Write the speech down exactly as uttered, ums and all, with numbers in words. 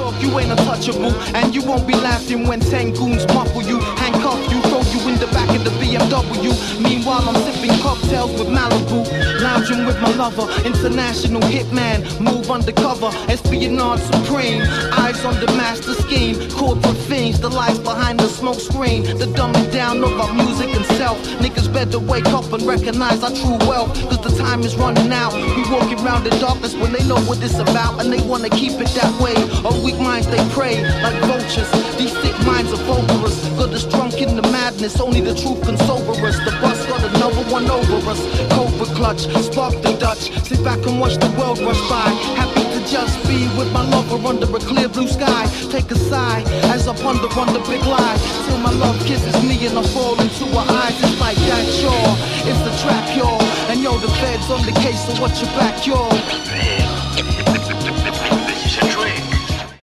dog, you ain't untouchable. And you won't be laughing when ten goons muffle you, handcuff you, throw you in the back of the B M W. Meanwhile, I'm sipping cocktails with Malibu, lounging with my lover, international hitman, move undercover, espionage supreme. Eyes on the master scheme, corporate fiends, the lights behind the smoke screen, the dumbing down of our music and self. Niggas better wake up and recognize our true wealth, cause the time is running out. We walking around in darkness when they know what it's about, and they wanna keep it that way. Our weak minds they prey like vultures. These sick minds are vulgarous, got us drunk in the madness. Only the truth can sober us. The bus got another one over us. Cobra clutch, spark the Dutch. Sit back and watch the world rush by. Happy to just be with my lover under a clear blue sky. Take a sigh as I ponder on the big lie, till my love kisses me and I fall into her eyes. It's like that, y'all. It's the trap, y'all. And yo, the feds on the case, so watch your back, y'all.